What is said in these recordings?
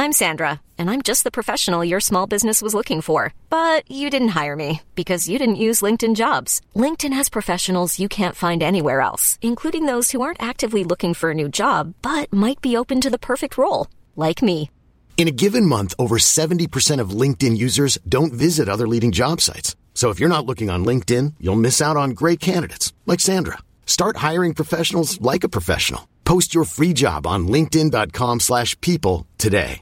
I'm Sandra, and I'm just the professional your small business was looking for. But you didn't hire me because you didn't use LinkedIn Jobs. LinkedIn has professionals you can't find anywhere else, including those who aren't actively looking for a new job, but might be open to the perfect role, like me. In a given month, over 70% of LinkedIn users don't visit other leading job sites. So if you're not looking on LinkedIn, you'll miss out on great candidates like Sandra. Start hiring professionals like a professional. Post your free job on linkedin.com/people today.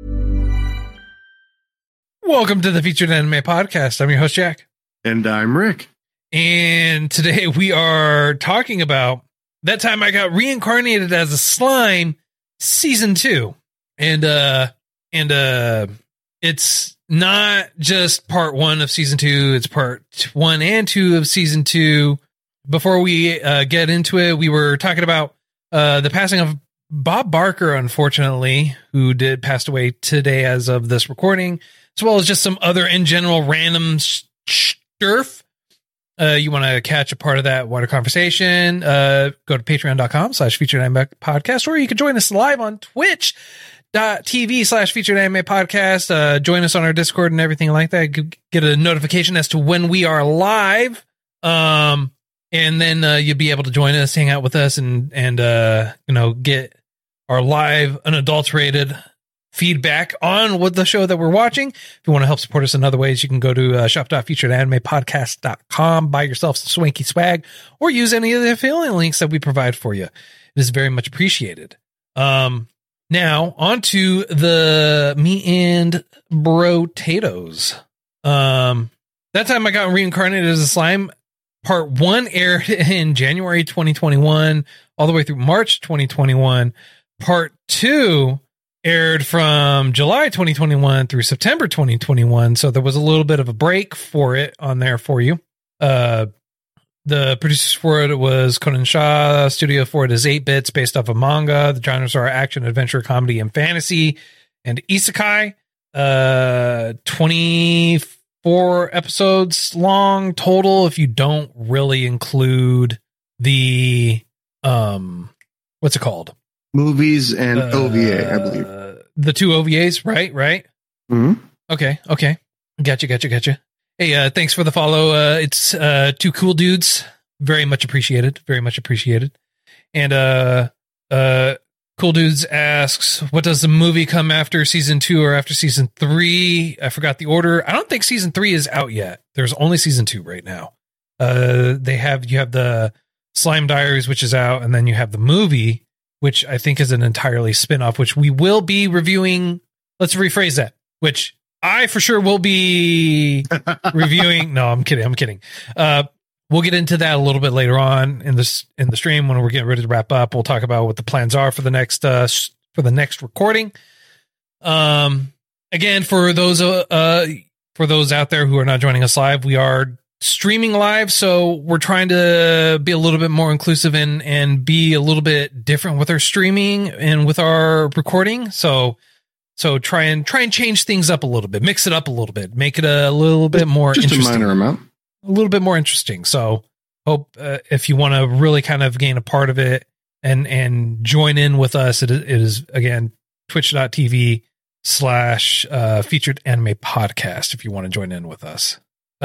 Welcome to the Featured Anime Podcast. I'm your host, Jack. And I'm Rick. And today we are talking about That Time I Got Reincarnated as a Slime, Season 2. And it's not just part 1 of Season 2, it's part 1 and 2 of Season 2. Before we get into it, we were talking about the passing of Bob Barker, unfortunately, who passed away today as of this recording, as well as just some other in general random sturf. You want to catch a part of that wider conversation, go to patreon.com/featuredanime podcast, or you can join us live on twitch.tv/featuredanime podcast. Join us on our Discord and everything like that. Get a notification as to when we are live. And then you'll be able to join us, hang out with us, and get our live, unadulterated feedback on what the show that we're watching. If you want to help support us in other ways, you can go to shop.featuredanimepodcast.com, buy yourself some swanky swag, or use any of the affiliate links that we provide for you. It is very much appreciated. Now, on to the Me and Bro-tatoes. That Time I Got Reincarnated as a Slime, Part 1 aired in January 2021, all the way through March 2021. Part 2 aired from July 2021 through September 2021, so there was a little bit of a break for it on there for you. The producers for it was Conan Shaw. Studio for it is 8-Bits, based off of manga. The genres are action, adventure, comedy, and fantasy, and isekai. 24 episodes long total, if you don't really include the what's it called? Movies and OVA, I believe. The 2 OVAs, right? Mm-hmm. Okay. Gotcha. Hey, thanks for the follow. It's 2 cool dudes. Very much appreciated. And Cool Dudes asks, what does the movie come after Season 2 or after Season 3? I forgot the order. I don't think Season 3 is out yet. There's only Season 2 right now. You have the Slime Diaries, which is out, and then you have the movie, which I think is an entirely spin-off, which we will be reviewing. Let's rephrase that, which I for sure will be reviewing. No, I'm kidding. We'll get into that a little bit later on in the stream when we're getting ready to wrap up. We'll talk about what the plans are for the next recording. Again, for those out there who are not joining us live, we are streaming live, so we're trying to be a little bit more inclusive and be a little bit different with our streaming and with our recording. So try and change things up a little bit, mix it up a little bit, make it a little bit more just interesting. A minor amount. A little bit more interesting. So hope if you want to really kind of gain a part of it and join in with us, it is again, twitch.tv/featured anime podcast. If you want to join in with us.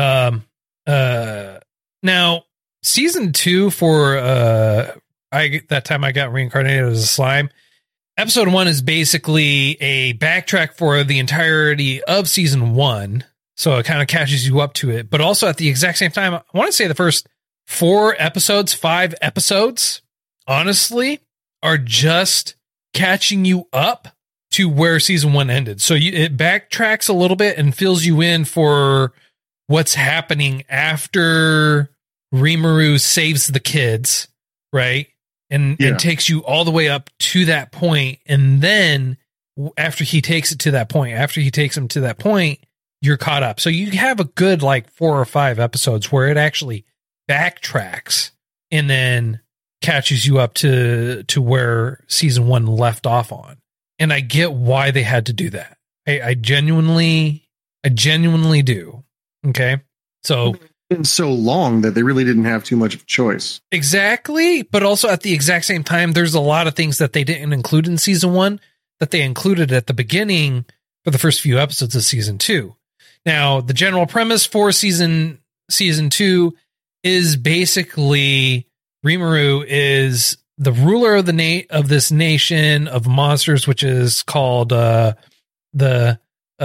Now Season 2 for, That Time I Got Reincarnated as a Slime. Episode 1 is basically a backtrack for the entirety of Season 1. So it kind of catches you up to it, but also at the exact same time, I want to say the first 5 episodes, honestly, are just catching you up to where Season 1 ended. So it backtracks a little bit and fills you in for what's happening after Rimuru saves the kids, right? And takes you all the way up to that point. And then after he takes them to that point, you're caught up. So you have a good 4 or 5 episodes where it actually backtracks and then catches you up to where Season 1 left off on. And I get why they had to do that. I genuinely do. Okay. So it's been so long that they really didn't have too much of a choice. Exactly. But also at the exact same time, there's a lot of things that they didn't include in Season 1 that they included at the beginning for the first few episodes of season 2. Now, the general premise for season 2 is basically Rimuru is the ruler of this nation of monsters, which is called the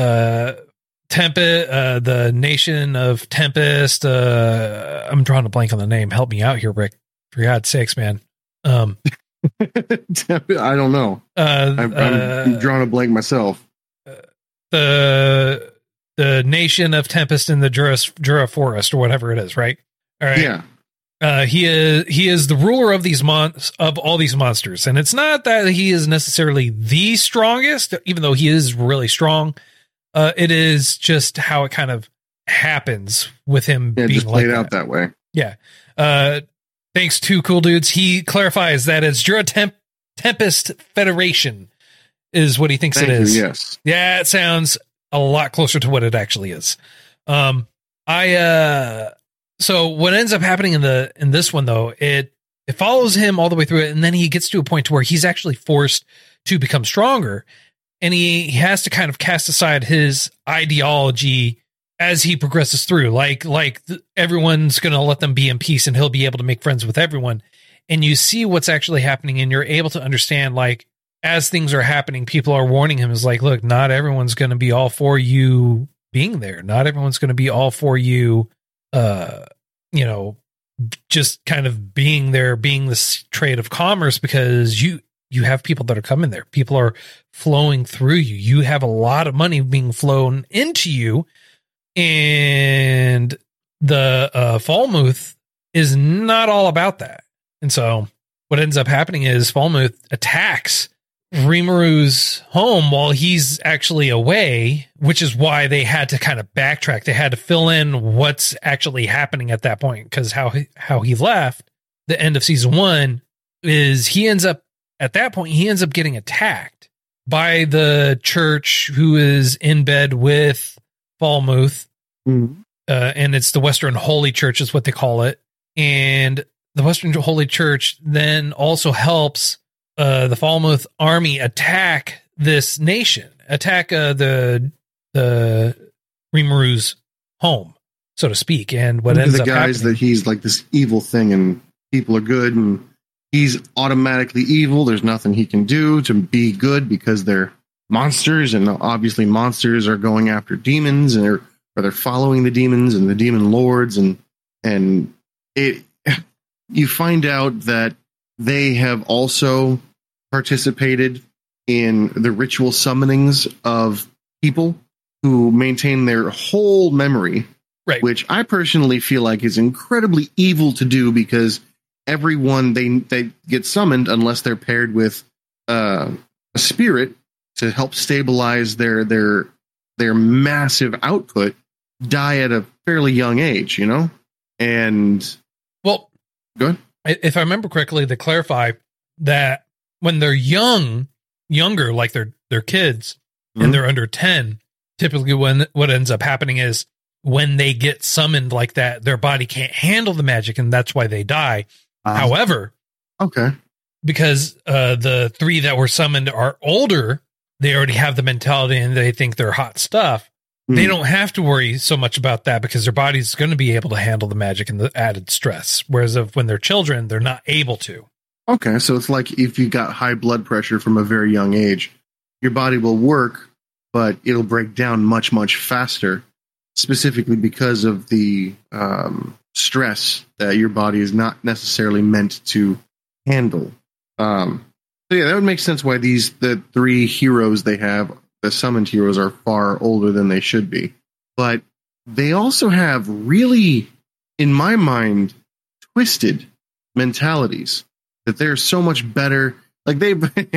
Nation of Tempest. I'm drawing a blank on the name. Help me out here, Rick. For God's sakes, man. I don't know. I'm drawing a blank myself. The Nation of Tempest in the Jura Forest, or whatever it is, right? All right. Yeah. He is the ruler of of all these monsters, and it's not that he is necessarily the strongest, even though he is really strong. It is just how it kind of happens with him being just like played out that way. Yeah. Thanks to Cool Dudes, he clarifies that it's Jura Tempest Federation is what he thinks it is. Yes. Yeah, it sounds a lot closer to what it actually is. So what ends up happening in this one, though, it follows him all the way through it, and then he gets to a point to where he's actually forced to become stronger, and he has to kind of cast aside his ideology as he progresses through. Like everyone's going to let them be in peace, and he'll be able to make friends with everyone. And you see what's actually happening, and you're able to understand, like, as things are happening, people are warning him, is like, look, not everyone's going to be all for you being there. Not everyone's going to be all for you, just kind of being there, being this trade of commerce, because you have people that are coming there. People are flowing through you. You have a lot of money being flown into you. And the Falmuth is not all about that. And so what ends up happening is Falmuth attacks Rimuru's home while he's actually away, which is why they had to kind of backtrack. They had to fill in what's actually happening at that point, because how he left the end of season 1 is he ends up getting attacked by the church who is in bed with Falmuth. Mm-hmm. And it's the Western Holy Church is what they call it. And the Western Holy Church then also helps the Falmuth army attack this nation, attack the Rimuru's home, so to speak. And what ends up happening, the guys that he's like this evil thing, and people are good, and he's automatically evil. There's nothing he can do to be good because they're monsters, and obviously monsters are going after demons, and they're following the demons and the demon lords, and you find out that they have also participated in the ritual summonings of people who maintain their whole memory, right? Which I personally feel like is incredibly evil to do, because everyone they get summoned, unless they're paired with a spirit to help stabilize their massive output, die at a fairly young age, And well, good. If I remember correctly, they clarify that when they're younger, like they're kids, mm-hmm. and they're under 10, typically what ends up happening is when they get summoned like that, their body can't handle the magic, and that's why they die. However, okay, because the 3 that were summoned are older, they already have the mentality and they think they're hot stuff. Mm. They don't have to worry so much about that because their body's going to be able to handle the magic and the added stress. Whereas when they're children, they're not able to. Okay, so it's like if you got high blood pressure from a very young age, your body will work, but it'll break down much, much faster, specifically because of the stress that your body is not necessarily meant to handle. So yeah, that would make sense why the 3 heroes they have, the summoned heroes, are far older than they should be. But they also have really, in my mind, twisted mentalities. That they're so much better. Like they've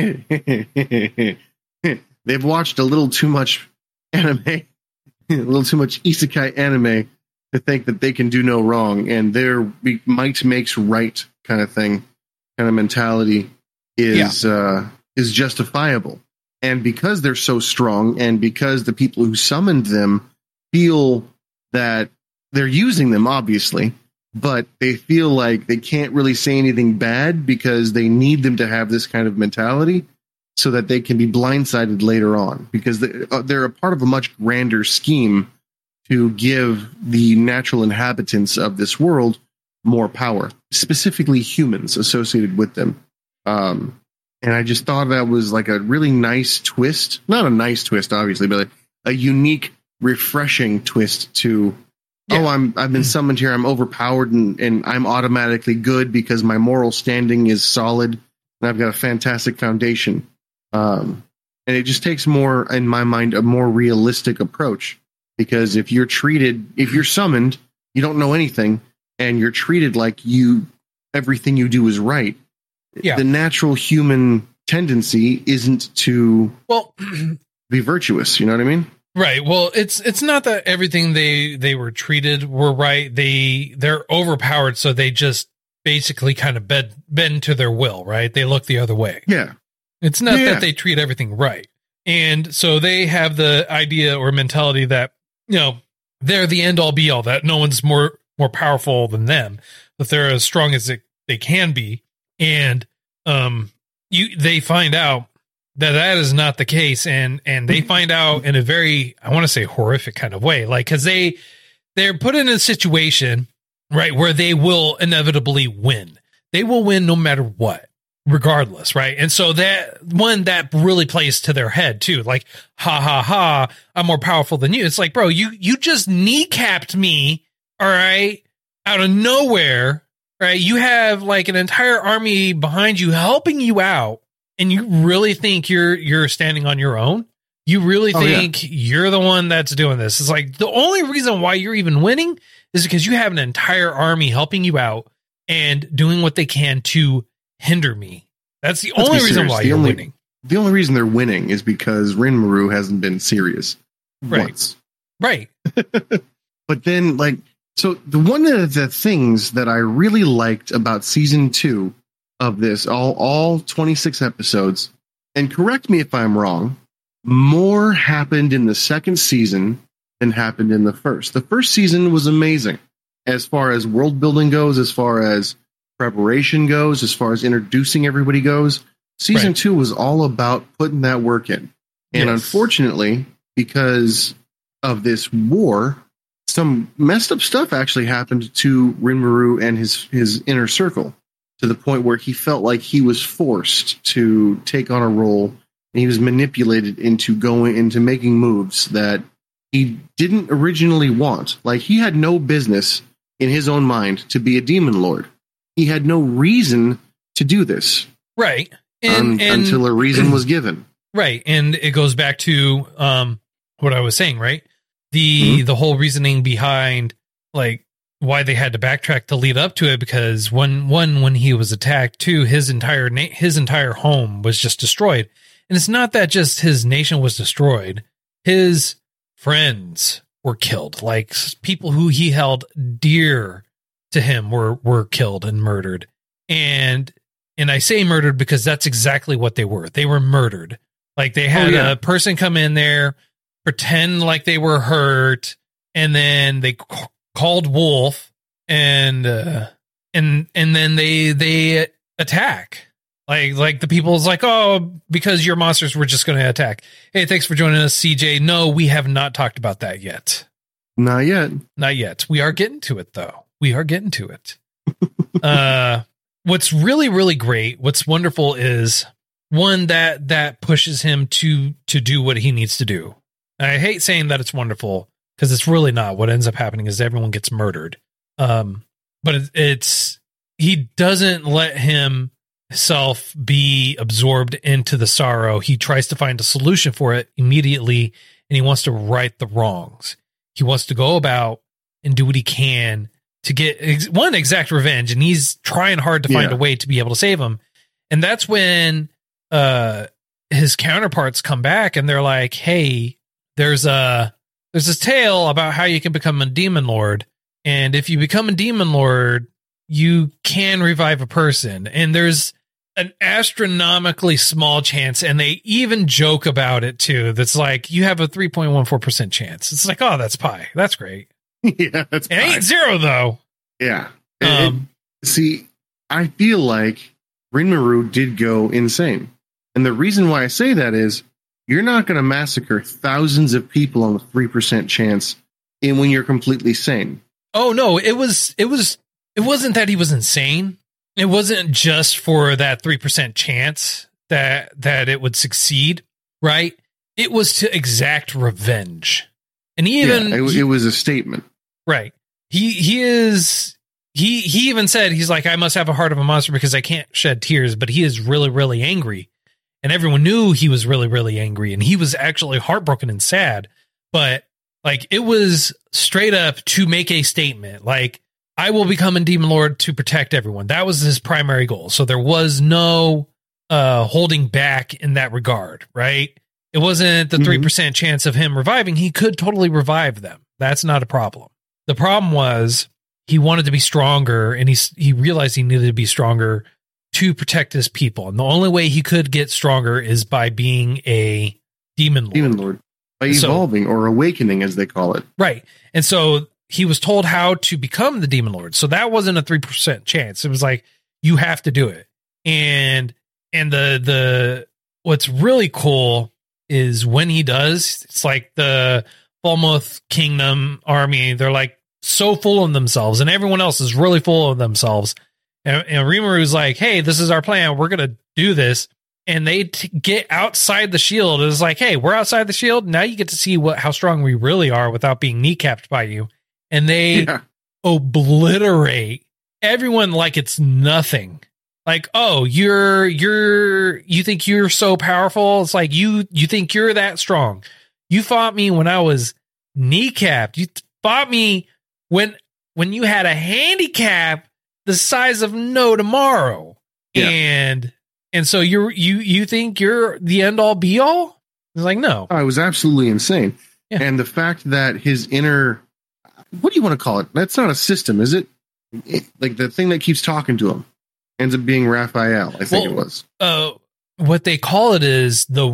watched a little too much anime, a little too much isekai anime to think that they can do no wrong, and their might makes right kind of thing, kind of mentality is justifiable. And because they're so strong, and because the people who summoned them feel that they're using them, obviously, but they feel like they can't really say anything bad because they need them to have this kind of mentality. so that they can be blindsided later on, because they're a part of a much grander scheme to give the natural inhabitants of this world more power, specifically humans associated with them. And I just thought that was like a really nice twist. Not a nice twist, obviously, but a unique, refreshing twist to, I've been summoned here, I'm overpowered, and I'm automatically good because my moral standing is solid, and I've got a fantastic foundation. And it just takes more, in my mind, a more realistic approach. Because if you're summoned, you don't know anything, and you're treated like everything you do is right. Yeah. The natural human tendency isn't to be virtuous. You know what I mean? Right. Well, it's not that everything they were treated were right. They're overpowered, so they just basically kind of bend to their will. Right. They look the other way. Yeah. It's not that they treat everything right, and so they have the idea or mentality that they're the end all be all. That no one's more powerful than them. That they're as strong as they can be. And they find out that is not the case, and they find out in a very, I want to say, horrific kind of way, like, because they're put in a situation, right, where they will inevitably win. They will win no matter what, regardless, right? And so that really plays to their head too, like, ha ha ha, I'm more powerful than you. It's like, bro, you just kneecapped me, all right, out of nowhere. Right, you have like an entire army behind you helping you out, and you really think you're standing on your own? You really think you're the one that's doing this? It's like the only reason why you're even winning is because you have an entire army helping you out and doing what they can to hinder me. That's the only reason why you're winning. The only reason they're winning is because Rinmaru hasn't been serious once. Right. But then, like, so one of the things that I really liked about season 2 of this, all 26 episodes, and correct me if I'm wrong, more happened in the second season than happened in the first. The first season was amazing as far as world building goes, as far as preparation goes, as far as introducing everybody goes. Season 2 was all about putting that work in. And unfortunately, because of this war, some messed up stuff actually happened to Rinmaru and his inner circle, to the point where he felt like he was forced to take on a role, and he was manipulated into going into making moves that he didn't originally want. Like, he had no business in his own mind to be a demon lord. He had no reason to do this. Right. Until a reason was given. Right. And it goes back to what I was saying, right? The whole reasoning behind, like, why they had to backtrack to lead up to it, because when he was attacked, too, his entire home was just destroyed. And it's not that just his nation was destroyed. His friends were killed. Like, people who he held dear to him were killed and murdered. And I say murdered because that's exactly what they were. They were murdered. Like, they had a person come in there, pretend like they were hurt, and then they called Wolf, and then they attack. Like the people's like, oh, because your monsters were just going to attack. Hey, thanks for joining us, CJ. No, we have not talked about that yet. Not yet. Not yet. We are getting to it, though. We are getting to it. What's really, really great, what's wonderful is, one, that pushes him to do what he needs to do. I hate saying that it's wonderful, because it's really not. What ends up happening is everyone gets murdered. But he doesn't let himself be absorbed into the sorrow. He tries to find a solution for it immediately, and he wants to right the wrongs. He wants to go about and do what he can to get exact revenge, and he's trying hard to find a way to be able to save him. And that's when his counterparts come back, and they're like, hey, there's this tale about how you can become a demon lord, and if you become a demon lord, you can revive a person, and there's an astronomically small chance, and they even joke about it too. That's like, you have a 3.14% chance. It's like, oh, that's pie. That's great. Yeah, that's it ain't zero though. Yeah. See, I feel like Rinmaru did go insane. And the reason why I say that is you're not going to massacre thousands of people on the 3% chance when you're completely sane. Oh no, it wasn't that he was insane. It wasn't just for that 3% chance that it would succeed, right? It was to exact revenge. And it was a statement. Right. He even said, he's like, I must have a heart of a monster because I can't shed tears, but he is really, really angry. And everyone knew he was really, really angry. And he was actually heartbroken and sad. But like, it was straight up to make a statement. Like, I will become a demon lord to protect everyone. That was his primary goal. So there was no holding back in that regard, right? It wasn't the 3% chance of him reviving. He could totally revive them. That's not a problem. The problem was he wanted to be stronger, and he realized he needed to be stronger to protect his people. And the only way he could get stronger is by being a demon lord. Demon lord. By evolving or awakening, as they call it. Right. And so he was told how to become the demon lord. So that wasn't a 3% chance. It was like, you have to do it. And the what's really cool is when he does, it's like the Falmouth Kingdom army, they're like so full of themselves, and everyone else is really full of themselves. And Rimuru like, hey, this is our plan. We're going to do this. And they get outside the shield. It's like, hey, we're outside the shield. Now you get to see how strong we really are without being kneecapped by you. And they obliterate everyone like it's nothing. Like, oh, you think you're so powerful? It's like, you think you're that strong. You fought me when I was kneecapped. You fought me when you had a handicap the size of no tomorrow. Yeah. And so you think you're the end all be all? It's like, no. I was absolutely insane. Yeah. And the fact that his inner, what do you want to call it? That's not a system, is it? Like the thing that keeps talking to him ends up being Raphael, I think it was. What they call it is the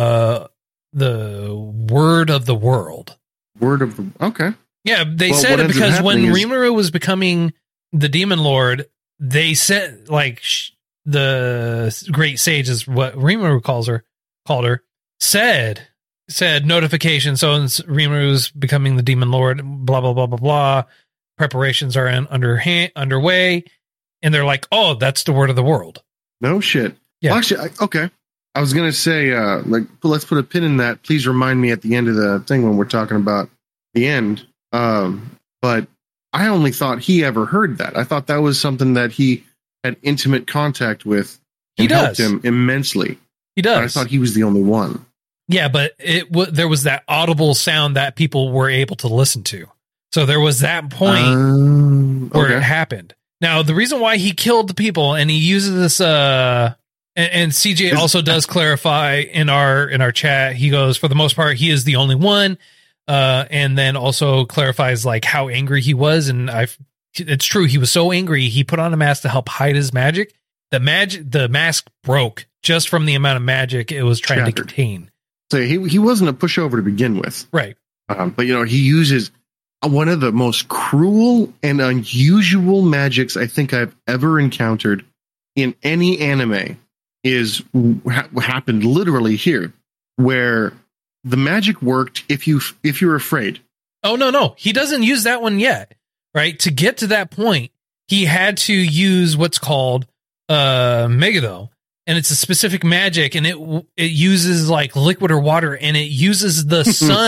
word of the world. Okay. Yeah, they said it because when Rimuru was becoming the demon lord, they said like the great sage is what Rimuru called her, said notification. So Rimuru's becoming the demon lord, blah, blah, blah, blah, blah. Preparations are underway. And they're like, oh, that's the word of the world. No shit. Yeah. Well, actually, okay. I was going to say, let's put a pin in that. Please remind me at the end of the thing when we're talking about the end. But I only thought he ever heard that. I thought that was something that he had intimate contact with. He helped him immensely. He does. But I thought he was the only one. Yeah, but there was that audible sound that people were able to listen to. So there was that point where it happened. Now, the reason why he killed the people, and he uses this, and CJ also does clarify in our chat, he goes, for the most part, he is the only one. And then also clarifies like how angry he was. And it's true. He was so angry. He put on a mask to help hide his magic. The mask broke just from the amount of magic it was trying to contain. So he wasn't a pushover to begin with. Right. But he uses one of the most cruel and unusual magics I think I've ever encountered in any anime is happened literally here, where the magic worked if you're afraid. Oh, no. He doesn't use that one yet, right? To get to that point, he had to use what's called Megiddo, and it's a specific magic, and it uses like liquid or water, and it uses the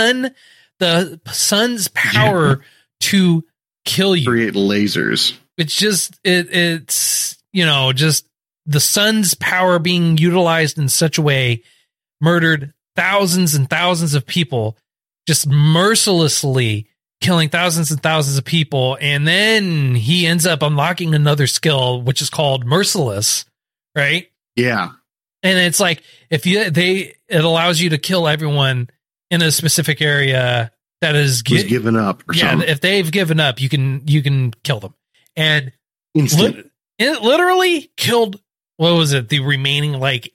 sun's power to kill you. Create lasers. It's just it's just the sun's power being utilized in such a way murdered thousands and thousands of people, just mercilessly killing thousands and thousands of people. And then he ends up unlocking another skill, which is called Merciless, right? Yeah. And it's like, it allows you to kill everyone in a specific area that is given up. Or something. If they've given up, you can kill them. And it literally killed, what was it? The remaining like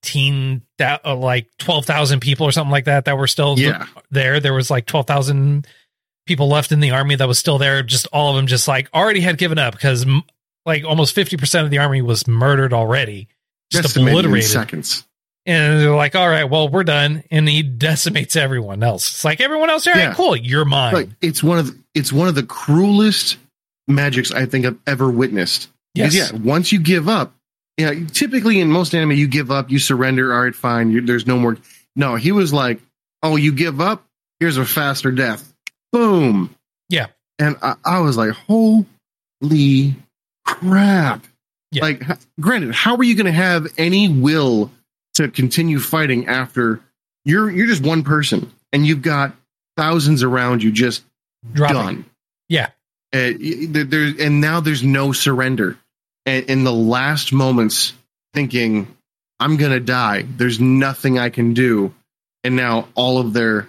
12,000 people or something like that were still there. There was like 12,000 people left in the army that was still there. Just all of them just like already had given up because like almost 50% of the army was murdered already. Just obliterated. Seconds. And they're like, all right, well, we're done. And he decimates everyone else. It's like, everyone else, all right, cool, you're mine. Like, it's one of the cruelest magics I think I've ever witnessed. Yes. Yeah, once you give up, typically in most anime, you give up, you surrender, all right, fine, there's no more. No, he was like, oh, you give up? Here's a faster death. Boom. Yeah. And I was like, holy crap. Yeah. Like, granted, how are you going to have any will to continue fighting after you're just one person and you've got thousands around you just done? Yeah. And now there's no surrender. And in the last moments, thinking, I'm going to die. There's nothing I can do. And now all of the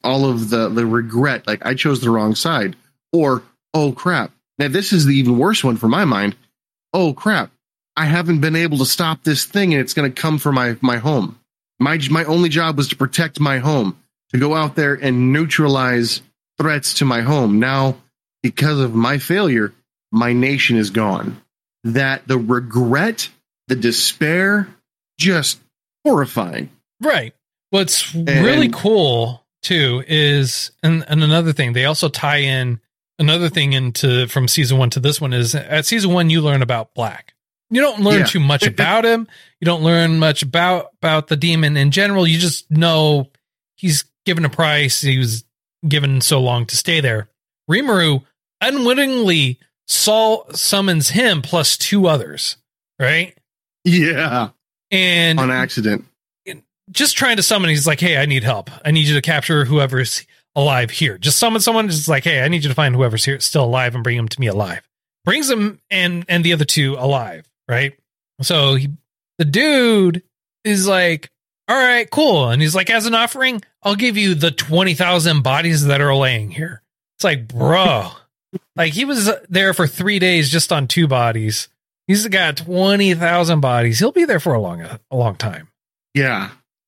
regret, like, I chose the wrong side. Or, oh, crap. Now, this is the even worse one for my mind. Oh, crap. I haven't been able to stop this thing, and it's going to come for my home. My only job was to protect my home, to go out there and neutralize threats to my home. Now, because of my failure, my nation is gone. That the regret, the despair, just horrifying. Right. What's really cool too is, and another thing, they also tie in another thing from season 1 to this one is at season 1, you learn about Black. You don't learn too much about him. You don't learn much about the demon in general. You just know he's given a price. He was given so long to stay there. Rimuru unwittingly summons him plus 2 others, right? Yeah. And on accident. Just trying to summon, he's like, hey, I need help. I need you to capture whoever's alive here. Just summon someone, just like, hey, I need you to find whoever's here still alive and bring him to me alive. Brings him and the other 2 alive, right? So the dude is like, all right, cool. And he's like, as an offering, I'll give you the 20,000 bodies that are laying here. It's like, bro, like, he was there for 3 days just on 2 bodies. He's got 20,000 bodies. He'll be there for a long time. Yeah.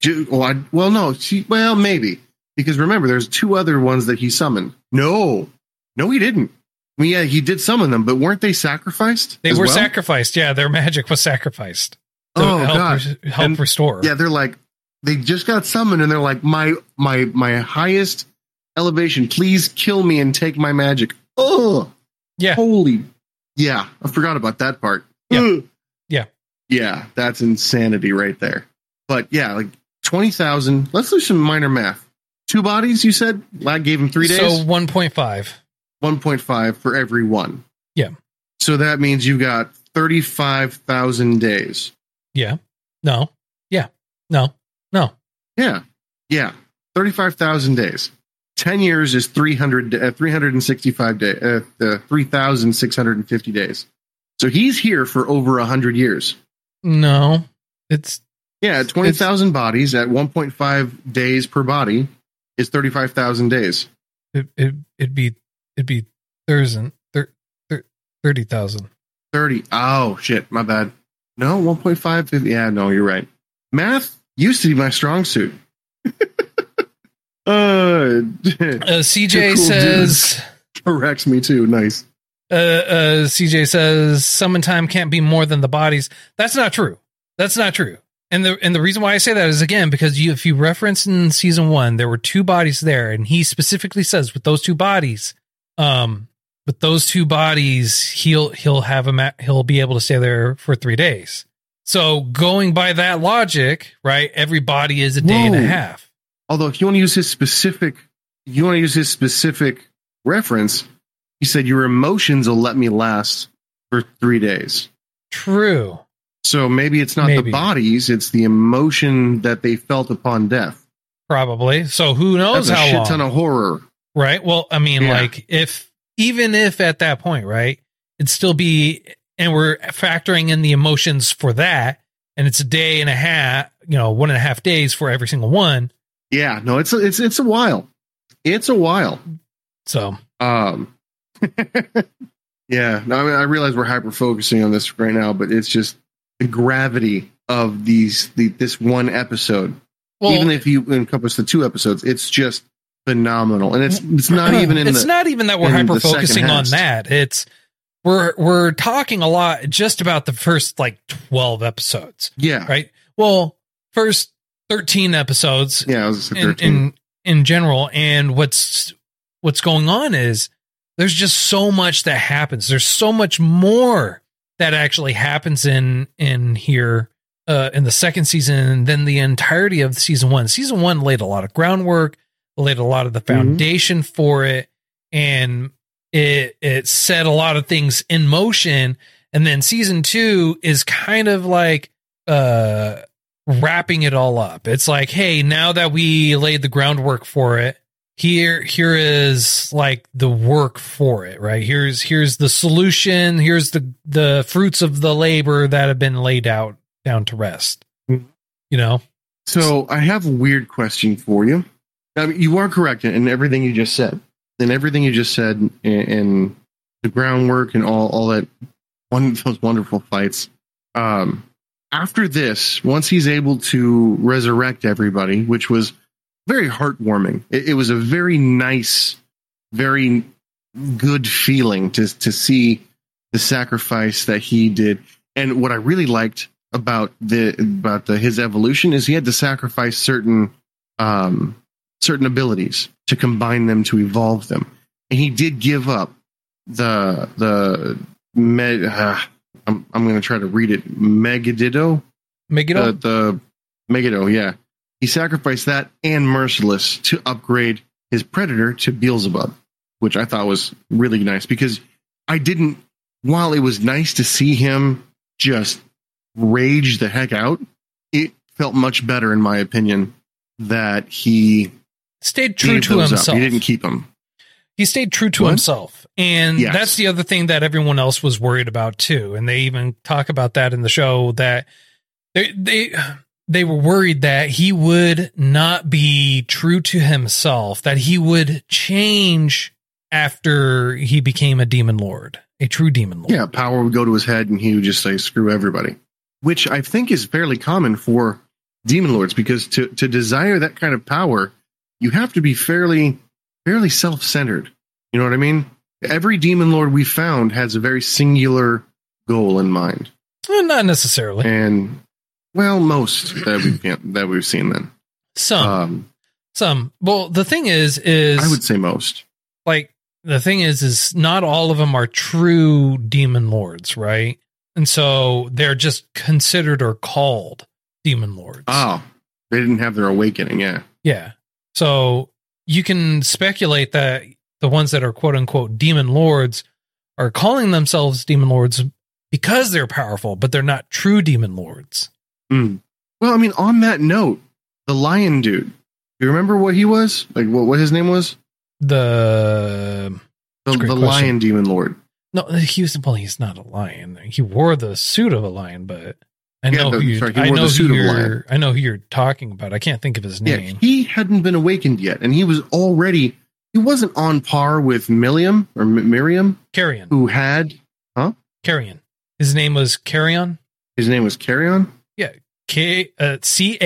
Well, maybe, because remember, there's 2 other ones that he summoned. No, he didn't. I mean, yeah, he did summon them, but weren't they sacrificed? They were sacrificed. Yeah, their magic was sacrificed to help restore. Yeah, they're like, they just got summoned, and they're like, my highest elevation, please kill me and take my magic. Oh, yeah, holy, yeah, I forgot about that part. Yeah, yeah, that's insanity right there. But yeah, like 20,000. Let's do some minor math. 2 bodies, you said? Lag gave him 3 days? So 1.5. 1.5 for every one. Yeah. So that means you got 35,000 days. Yeah. No. Yeah. No. Yeah. 35,000 days. 10 years is 365 days. 3,650 days. So he's here for over 100 years. No. It's 20,000 bodies at 1.5 days per body is 35,000 days. It'd be 30,000. 30. Oh shit, my bad. No, 1.5. Yeah, no, you're right. Math used to be my strong suit. CJ cool says corrects me too. Nice. CJ says summon time can't be more than the bodies. That's not true. And the reason why I say that is, again, because if you reference in season 1, there were 2 bodies there, and he specifically says with those 2 bodies, he'll be able to stay there for 3 days. So going by that logic, right, every body is a day and a half. Although if you want to use his specific reference, he said your emotions will let me last for 3 days. True. So maybe it's not the bodies, it's the emotion that they felt upon death. Probably. So who knows how long. That's a shit ton of horror. Right? Well, I mean, like, even if at that point, right, it'd still be, and we're factoring in the emotions for that, and it's a day and a half, 1.5 days for every single one. Yeah, no, it's a while. It's a while. So, yeah, no, I mean, I realize we're hyper focusing on this right now, but it's just the gravity of this one episode. Well, even if you encompass the 2 episodes, it's just phenomenal. And it's not even not even that we're hyper focusing on that. It's we're talking a lot just about the first like 12 episodes. Yeah. Right. Well, first 13 episodes. Yeah, it was 13. In general. And what's going on is there's just so much that happens. There's so much more that actually happens in here in the second season than the entirety of season 1. Season 1 laid a lot of groundwork, laid a lot of the foundation for it, and it set a lot of things in motion. And then season 2 is kind of like wrapping it all up. It's like, hey, now that we laid the groundwork for it, here is like the work for it, right? Here's the solution. Here's the fruits of the labor that have been laid out down to rest. You know? So I have a weird question for you. I mean, you are correct in everything you just said. And everything you just said in the groundwork and all that, those wonderful fights. After this, once he's able to resurrect everybody, which was very heartwarming, it was a very nice, very good feeling to see the sacrifice that he did. And what I really liked about his evolution is he had to sacrifice certain abilities to combine them to evolve them, and he did give up I'm going to try to read it. Megiddo. The Megiddo, yeah. He sacrificed that and Merciless to upgrade his Predator to Beelzebub, which I thought was really nice because while it was nice to see him just rage the heck out, it felt much better, in my opinion, that he stayed true to himself. He didn't keep them. He stayed true to himself. And that's the other thing that everyone else was worried about too. And they even talk about that in the show, that they were worried that he would not be true to himself, that he would change after he became a demon lord, a true demon lord. Yeah, power would go to his head and he would just say, screw everybody, which I think is fairly common for demon lords, because to desire that kind of power, you have to be fairly self-centered. You know what I mean? Every demon lord we found has a very singular goal in mind. Well, not necessarily. And well, most that we've seen then. Some. Well, the thing is I would say most. Like, the thing is not all of them are true demon lords, right? And so they're just considered or called demon lords. Oh, they didn't have their awakening. Yeah. Yeah. So you can speculate that the ones that are quote unquote demon lords are calling themselves demon lords because they're powerful, but they're not true demon lords. Mm. Well, I mean, on that note, the lion dude, you remember what he was? Like what his name was? The lion demon lord. No, he's not a lion. He wore the suit of a lion, but I know who you're talking about. I can't think of his name. Yeah, he hadn't been awakened yet, and he wasn't on par with Miriam. Carrion. Who had Carrion. His name was Carrion. His name was Carrion? Yeah. Carrion.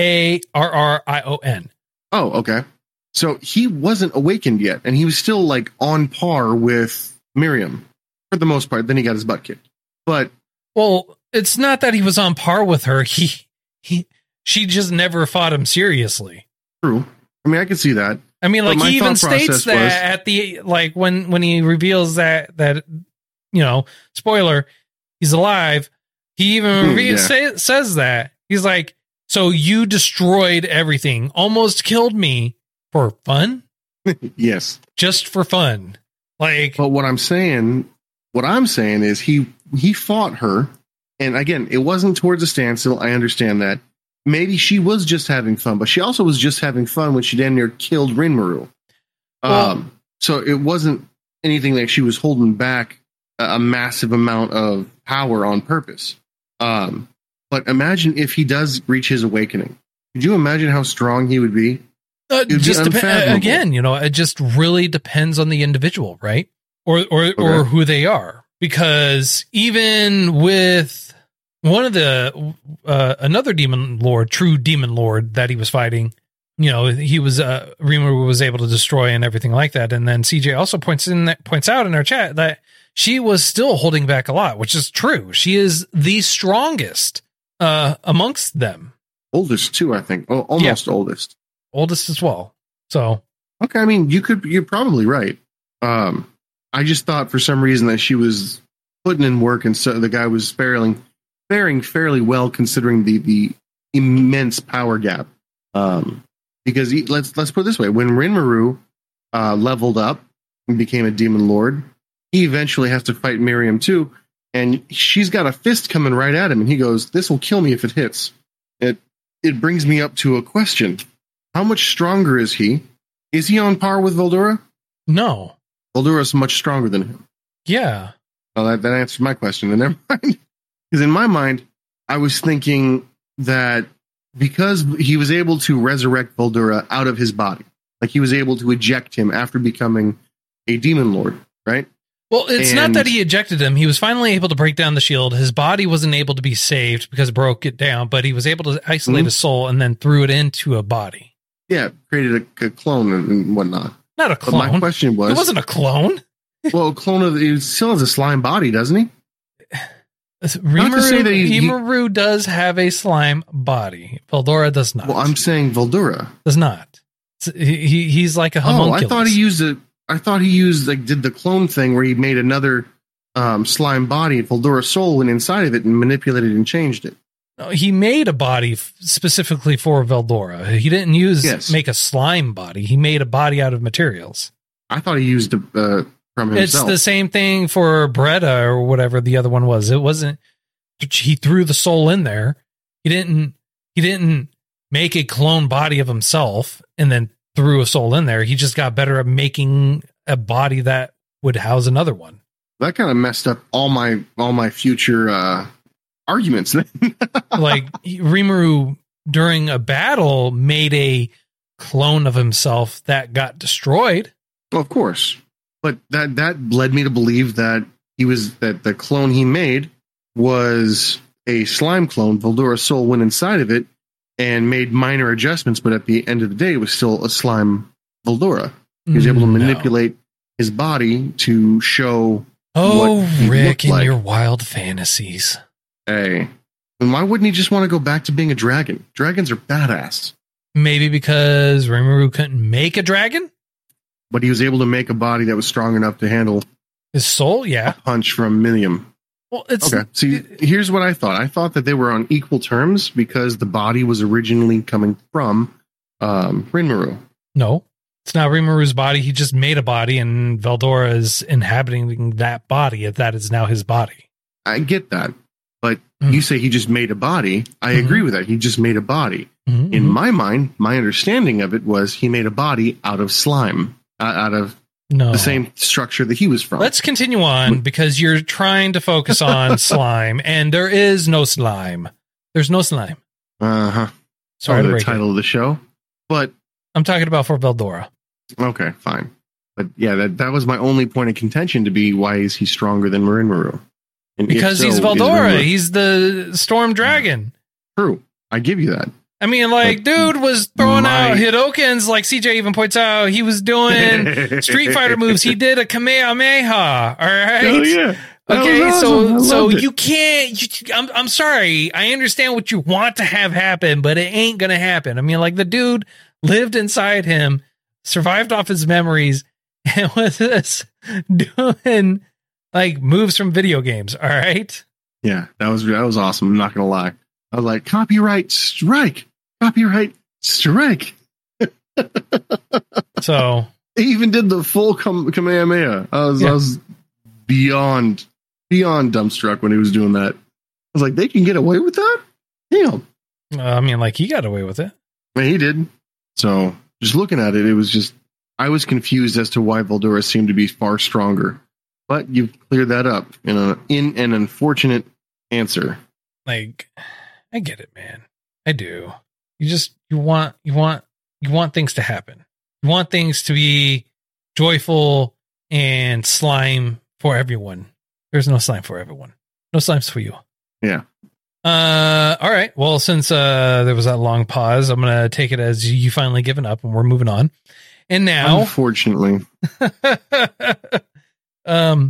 Oh, okay. So he wasn't awakened yet, and he was still like on par with Miriam for the most part. Then he got his butt kicked. But it's not that he was on par with her. She just never fought him seriously. True. I mean, I can see that. I mean, like, he even states that at the, like, when he reveals that, you know, spoiler, he's alive. He even says that. He's like, so you destroyed everything, almost killed me for fun? Yes. Just for fun. Like, but what I'm saying is he fought her. And again, it wasn't towards a standstill. I understand that. Maybe she was just having fun, but she also was just having fun when she damn near killed Rinmaru. So it wasn't anything like she was holding back a massive amount of power on purpose. But imagine if he does reach his awakening. Could you imagine how strong he would be? Again, you know, it just really depends on the individual, right? Or who they are. Because even with one of the another demon lord, true demon lord that he was fighting, you know, he was Rinmaru was able to destroy and everything like that. And then CJ also points out in our chat that she was still holding back a lot, which is true. She is the strongest amongst them. Oldest too, I think. Oh, almost oldest. Oldest as well. So okay, I mean, you're probably right. I just thought for some reason that she was putting in work, and so the guy was faring fairly well considering the immense power gap. Because let's put it this way: when Rinmaru leveled up and became a demon lord, he eventually has to fight Miriam too, and she's got a fist coming right at him, and he goes, "This will kill me if it hits." It brings me up to a question: how much stronger is he? Is he on par with Veldora? No. Veldora much stronger than him. Yeah. Well, that answers my question. Then never mind. Because in my mind, I was thinking that because he was able to resurrect Veldora out of his body, like he was able to eject him after becoming a demon lord, right? Well, it's not that he ejected him. He was finally able to break down the shield. His body wasn't able to be saved because it broke it down, but he was able to isolate his soul and then threw it into a body. Yeah, created a clone and whatnot. Not a clone. But my question was... It wasn't a clone. Well, a clone of... He still has a slime body, doesn't he? Rimuru does have a slime body. Veldora does not. Well, I'm saying Veldora. Does not. He's like a homunculus. Oh, I thought he used did the clone thing where he made another slime body. Veldora's soul went inside of it and manipulated and changed it. No, he made a body specifically for Veldora. He didn't make a slime body. He made a body out of materials. I thought he used from himself. It's the same thing for Bretta or whatever the other one was. It wasn't. He threw the soul in there. He didn't make a clone body of himself and then threw a soul in there. He just got better at making a body that would house another one. That kind of messed up all my future arguments. Like Rimuru during a battle made a clone of himself that got destroyed. Well, of course, but that led me to believe that the clone he made was a slime clone. Veldora's soul went inside of it and made minor adjustments, but at the end of the day, it was still a slime Veldora. He was able to manipulate his body to show. Oh, Rick, and your wild fantasies. Hey, and why wouldn't he just want to go back to being a dragon? Dragons are badass. Maybe because Rimuru couldn't make a dragon? But he was able to make a body that was strong enough to handle his soul, yeah. A punch from Miriam. Well, it's okay. See, here's what I thought. I thought that they were on equal terms because the body was originally coming from Rinmaru. No, it's not Rinmaru's body. He just made a body, and Veldora is inhabiting that body. That is now his body. I get that, but you say he just made a body. I agree with that. He just made a body. In my mind, my understanding of it was he made a body out of slime, out of the same structure that he was from. Let's continue on because you're trying to focus on slime, and there is no slime. There's no slime. Sorry, the title of the show, but I'm talking about for Veldora. Okay, fine, but yeah, that was my only point of contention to be why is he stronger than Rinmaru? Because he's Veldora. He's the storm dragon. True, I give you that. I mean, like, dude was throwing out Hadokens, like CJ even points out. He was doing Street Fighter moves. He did a Kamehameha. All right. Oh, yeah. Okay, awesome. so you can't. I'm sorry. I understand what you want to have happen, but it ain't gonna happen. I mean, like, the dude lived inside him, survived off his memories, and was doing like moves from video games. All right. Yeah, that was awesome. I'm not gonna lie. I was like, copyright strike. Copyright strike. So they even did the full Kamehameha. I was beyond dumbstruck when he was doing that. I was like, they can get away with that? Damn. I mean, like, he got away with it. I mean, he did. So just looking at it, it was just, I was confused as to why Veldora seemed to be far stronger. But you've cleared that up in an unfortunate answer. Like, I get it, man. I do. You want things to happen. You want things to be joyful and slime for everyone. There's no slime for everyone. No slimes for you. Yeah. All right. Well, since there was that long pause, I'm gonna take it as you finally given up, and we're moving on. And now, unfortunately,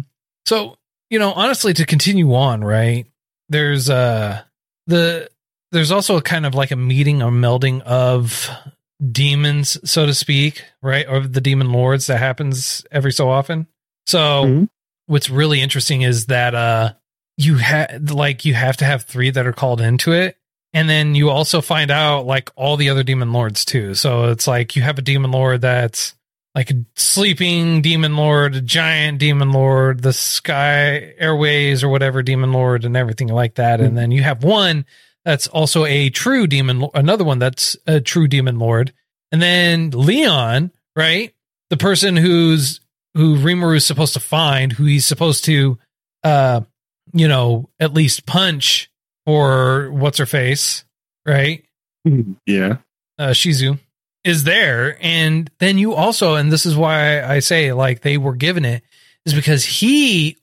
so honestly, to continue on, right? There's the there's also kind of like a meeting or melding of demons, so to speak, right? Or the demon lords that happens every so often. So what's really interesting is that you have to have 3 that are called into it. And then you also find out like all the other demon lords too. So it's like you have a demon lord that's like a sleeping demon lord, a giant demon lord, the sky airways or whatever demon lord and everything like that. And then you have one that's also a true demon, another one that's a true demon lord. And then Leon, right? The person who Rimuru is supposed to find, who he's supposed to, at least punch for what's her face, right? Yeah. Shizu is there. And then you also, and this is why I say like they were given it, is because he's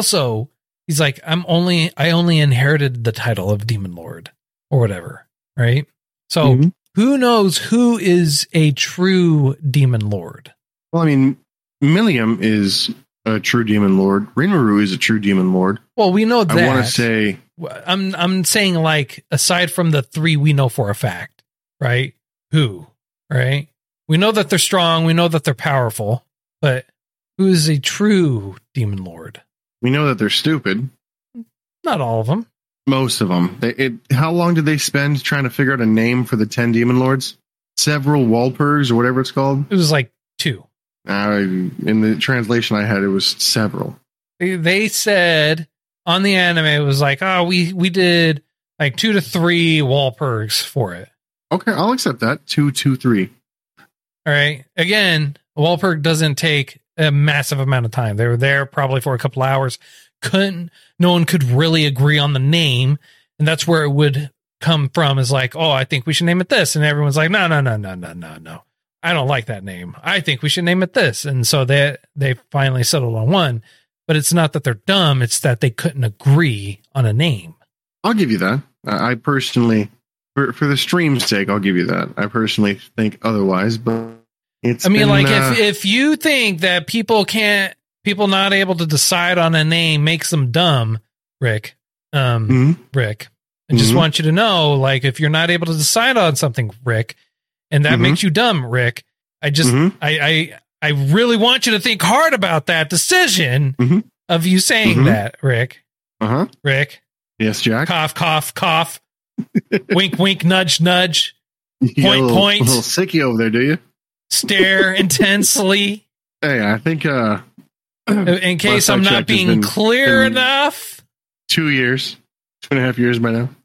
like, I only inherited the title of Demon Lord or whatever. Right. So who knows who is a true Demon Lord? Well, I mean, Millium is a true Demon Lord. Rimuru is a true Demon Lord. Well, we know that. I want to say, I'm saying like, aside from the 3 we know for a fact, right? Who, right? We know that they're strong. We know that they're powerful, but who is a true Demon Lord? We know that they're stupid. Not all of them. Most of them. How long did they spend trying to figure out a name for the 10 Demon Lords? Several Walpurgs or whatever it's called? It was like 2. In the translation I had, it was several. They said on the anime, it was like, oh, we did like 2 to 3 Walpurgs for it. Okay, I'll accept that. 2, 3. All right. Again, Walpurg doesn't take a massive amount of time. They were there probably for a couple hours. No one could really agree on the name. And that's where it would come from, is like, oh, I think we should name it this. And everyone's like, no. I don't like that name. I think we should name it this. And so they finally settled on one. But it's not that they're dumb. It's that they couldn't agree on a name. I'll give you that. I personally, for the stream's sake, I'll give you that. I personally think otherwise, but it's. I mean, if you think that people not able to decide on a name makes them dumb, Rick, Rick, I just want you to know, like, if you're not able to decide on something, Rick, and that makes you dumb, Rick, I really want you to think hard about that decision of you saying that, Rick. Rick. Yes, Jack. Cough, cough, cough. Wink, wink, nudge, nudge. Point, point. A little sicky over there, do you? Stare intensely. Hey, I think in case I'm not being clear enough. 2 years, 2.5 years by now.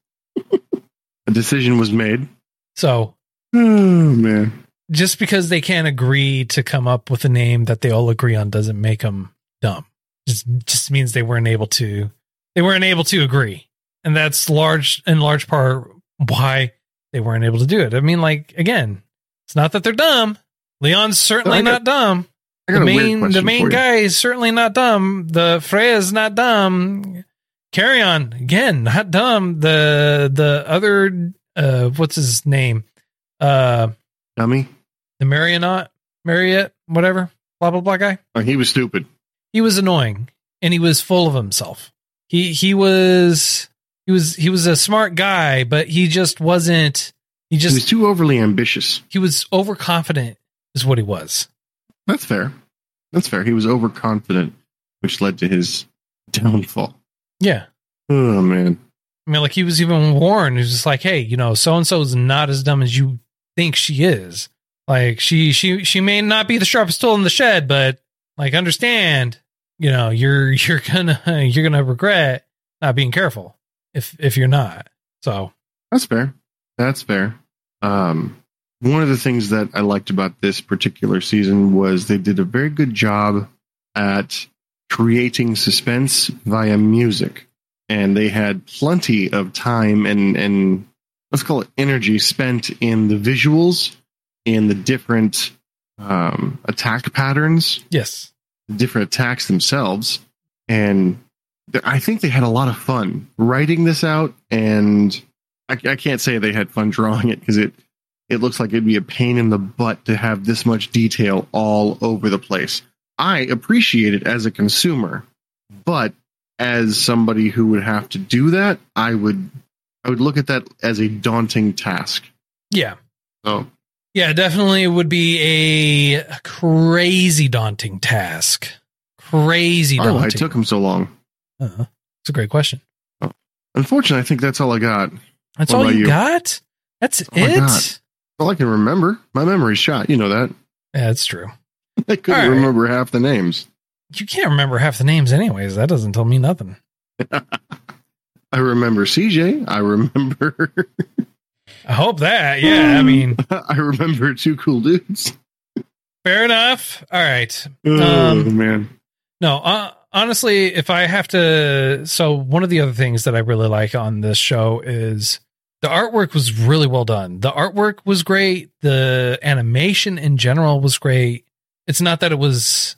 A decision was made. So, oh man, just because they can't agree to come up with a name that they all agree on doesn't make them dumb. Just means they weren't able to agree, and that's in large part why they weren't able to do it. I mean, like, again, it's not that they're dumb. Leon's certainly not dumb. The main guy is certainly not dumb. The Freya's not dumb. Carrion, again, not dumb. The other what's his name? Dummy? The Marriott, whatever, blah blah blah guy. Oh, he was stupid. He was annoying, and he was full of himself. He was a smart guy, but he just wasn't. He was too overly ambitious. He was overconfident, is what he was. That's fair. He was overconfident, which led to his downfall. Yeah. Oh man. I mean, like, he was even warned. He was just like, hey, so and so is not as dumb as you think she is. Like, she may not be the sharpest tool in the shed, but, like, understand, you're gonna regret not being careful if you're not. So that's fair. One of the things that I liked about this particular season was they did a very good job at creating suspense via music. And they had plenty of time and let's call it energy spent in the visuals, in the different attack patterns. Yes. The different attacks themselves. And I think they had a lot of fun writing this out. And I can't say they had fun drawing it, because it looks like it'd be a pain in the butt to have this much detail all over the place. I appreciate it as a consumer, but as somebody who would have to do that, I would I would look at that as a daunting task. Yeah. So yeah, definitely would be a crazy daunting task. Crazy daunting. Why it took him so long? It's a great question. Oh. Unfortunately, I think that's all I got. That's all you got? That's it? All I can remember. My memory's shot. You know that. Yeah, that's true. I couldn't remember half the names. You can't remember half the names anyways. That doesn't tell me nothing. I remember CJ. I remember... I hope that. Yeah, I mean... I remember two cool dudes. Fair enough. All right. Oh, man. No, honestly, if I have to... So one of the other things that I really like on this show is the artwork was really well done. The artwork was great. The animation in general was great. It's not that it was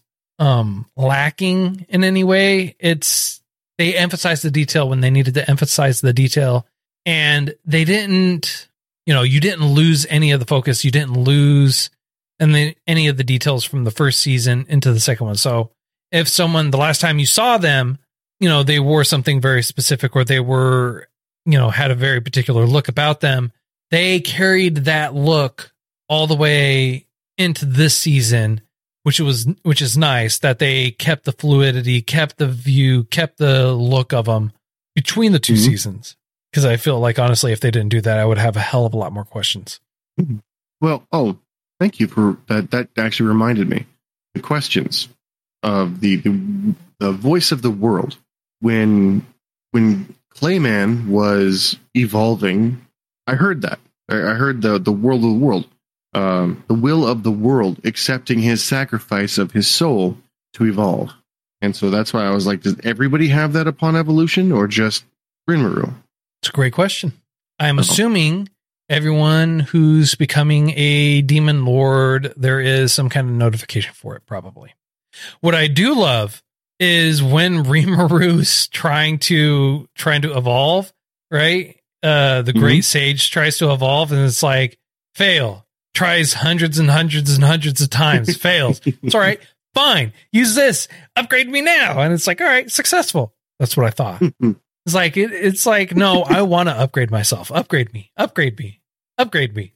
lacking in any way. They emphasized the detail when they needed to emphasize the detail, and they didn't, you didn't lose any of the focus. You didn't lose any of the details from the first season into the second one. So if someone, the last time you saw them, they wore something very specific, or they were, had a very particular look about them, they carried that look all the way into this season, which is nice that they kept the fluidity, kept the view, kept the look of them between the two seasons. Because I feel like, honestly, if they didn't do that, I would have a hell of a lot more questions. Well, thank you for that. That actually reminded me the questions of the voice of the world when Clayman was evolving. I heard that. I heard the world of the world. The will of the world accepting his sacrifice of his soul to evolve. And so that's why I was like, does everybody have that upon evolution, or just Rinmaru? It's a great question. I'm assuming everyone who's becoming a demon lord, there is some kind of notification for it, probably. What I do love is when Rinmaru's trying to evolve, right? The great sage tries to evolve, and it's like, fail. Tries hundreds and hundreds and hundreds of times, fails. It's all right. Fine. Use this. Upgrade me now. And it's like, all right, successful. That's what I thought. It's like, it's like, no, I want to upgrade myself. Upgrade me. Upgrade me. Upgrade me.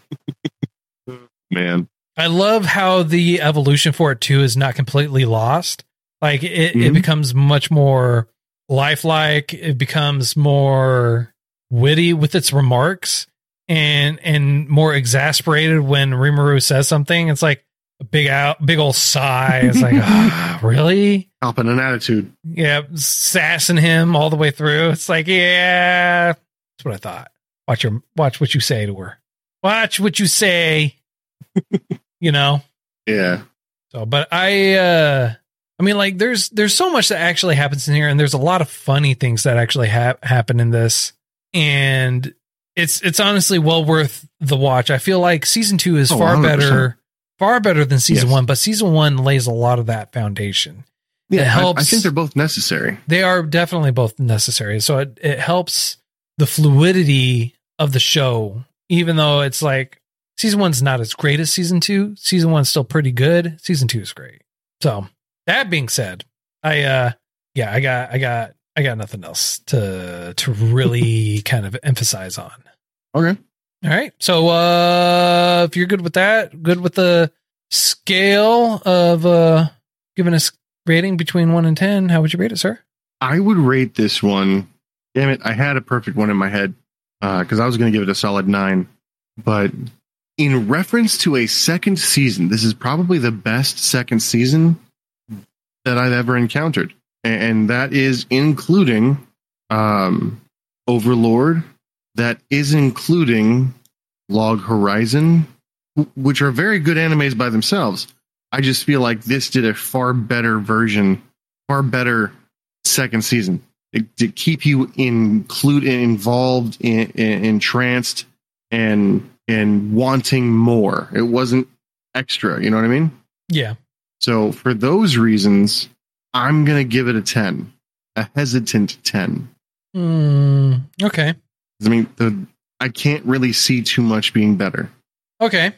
Man. I love how the evolution for it too is not completely lost. Like it becomes much more lifelike. It becomes more witty with its remarks. And more exasperated when Rinmaru says something. It's like a big old sigh. It's like, really? Helping an attitude. Yeah, sassing him all the way through. It's like, yeah, that's what I thought. Watch what you say to her. Watch what you say. Yeah. So, but I mean, like, there's so much that actually happens in here, and there's a lot of funny things that actually happen in this, and it's honestly well worth the watch. I feel like season 2 is far 100%. Far better than season 1, but season 1 lays a lot of that foundation. Yeah, it helps. I think they're both necessary. They are definitely both necessary. So it helps the fluidity of the show, even though it's like season 1's not as great as season 2. Season 1's still pretty good. Season 2 is great. So that being said, I got nothing else to really kind of emphasize on. Okay. All right. So if you're good with that, good with the scale of giving us rating between 1 and 10, how would you rate it, sir? I would rate this one. Damn it, I had a perfect one in my head because I was going to give it a solid 9. But in reference to a second season, this is probably the best second season that I've ever encountered. And that is including Overlord. That is including Log Horizon, which are very good animes by themselves. I just feel like this did a far better version, far better second season. To keep you involved, entranced, and wanting more. It wasn't extra, you know what I mean? Yeah. So for those reasons, I'm going to give it a 10. A hesitant 10. Okay. I mean, I can't really see too much being better. Okay.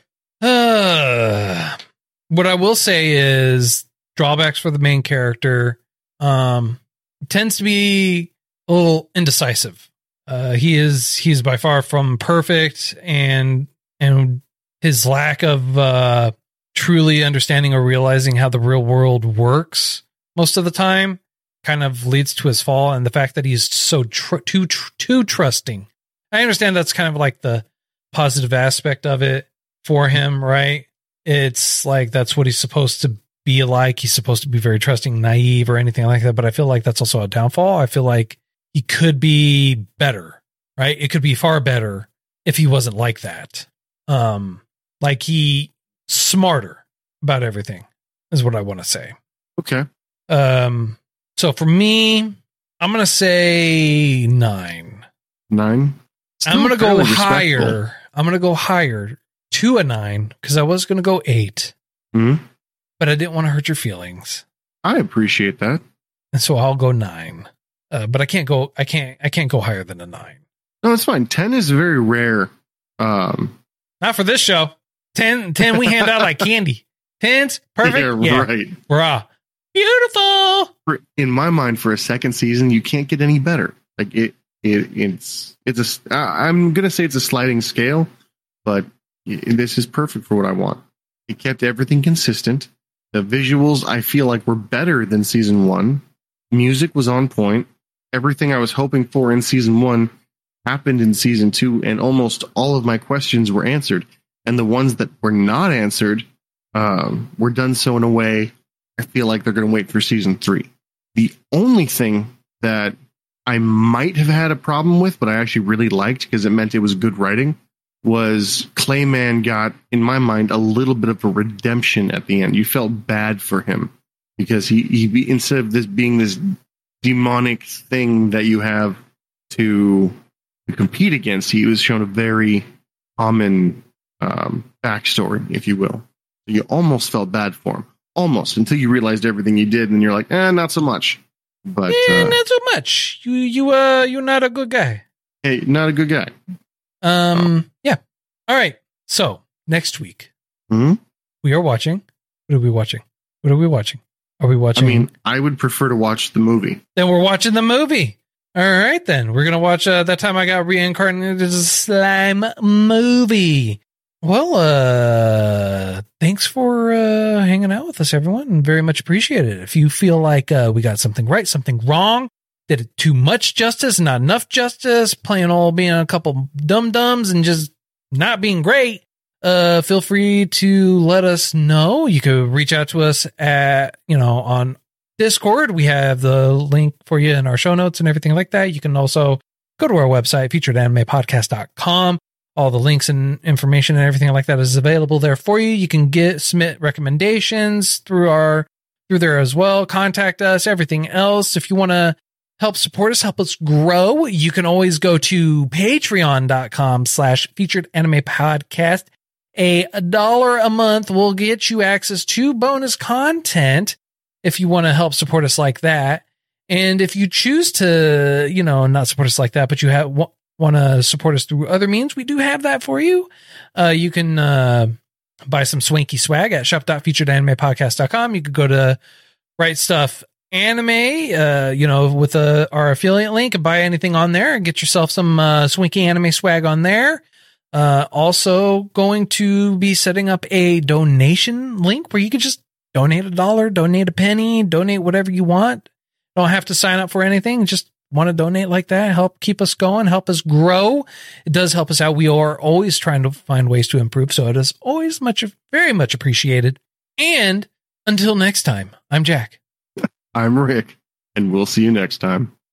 What I will say is drawbacks for the main character tends to be a little indecisive. He's by far from perfect, and his lack of truly understanding or realizing how the real world works most of the time kind of leads to his fall, and the fact that he's so too trusting. I understand that's kind of like the positive aspect of it for him, right? It's like that's what he's supposed to be like. He's supposed to be very trusting, naive, or anything like that. But I feel like that's also a downfall. I feel like he could be better, right? It could be far better if he wasn't like that. Like he smarter about everything is what I want to say. Okay. So for me, I'm going to say 9. 9? I'm going to go higher. I'm going to go higher to a 9 because I was going to go 8. Mm-hmm. But I didn't want to hurt your feelings. I appreciate that. And so I'll go 9. But I can't go higher than a 9. No, it's fine. 10 is very rare. Not for this show. 10 we hand out like candy. 10's perfect. Yeah, right. Brah. Beautiful. In my mind, for a second season, you can't get any better. Like it's I'm gonna say it's a sliding scale, but this is perfect for what I want. It kept everything consistent. The visuals I feel like were better than season 1. Music was on point. Everything I was hoping for in season 1 happened in season 2, and almost all of my questions were answered. And the ones that were not answered were done so in a way I feel like they're going to wait for season 3. The only thing that I might have had a problem with, but I actually really liked because it meant it was good writing, was Clayman got, in my mind, a little bit of a redemption at the end. You felt bad for him because he instead of this being this demonic thing that you have to compete against, he was shown a very common backstory, if you will. You almost felt bad for him. Almost, until you realized everything you did, and you're like, not so much. But not so much. You're not a good guy. Hey, not a good guy. Yeah. All right. So next week, we are watching. What are we watching? Are we watching? I mean, I would prefer to watch the movie. Then we're watching the movie. All right, then we're gonna watch That Time I Got Reincarnated as a Slime movie. Well, thanks for hanging out with us, everyone. Very much appreciated. If you feel like we got something right, something wrong, did it too much justice, not enough justice, being a couple dum-dums and just not being great, feel free to let us know. You could reach out to us at, on Discord. We have the link for you in our show notes and everything like that. You can also go to our website, featuredanimepodcast.com. All the links and information and everything like that is available there for you. You can submit recommendations through there as well. Contact us, everything else. If you want to help support us, help us grow, you can always go to patreon.com/featuredanimepodcast. $1 a month will get you access to bonus content if you want to help support us like that. And if you choose to, not support us like that, but you want to support us through other means, we do have that for you. You can buy some swanky swag at shop.featuredanimepodcast.com. You could go to Right Stuff Anime, with our affiliate link, and buy anything on there and get yourself some swanky anime swag on there. Also going to be setting up a donation link where you can just donate $1, donate a penny, donate whatever you want. Don't have to sign up for anything. Just want to donate like that, help keep us going, help us grow. It does help us out. We are always trying to find ways to improve, so it is always very much appreciated. And until next time, I'm Jack. I'm Rick, and we'll see you next time.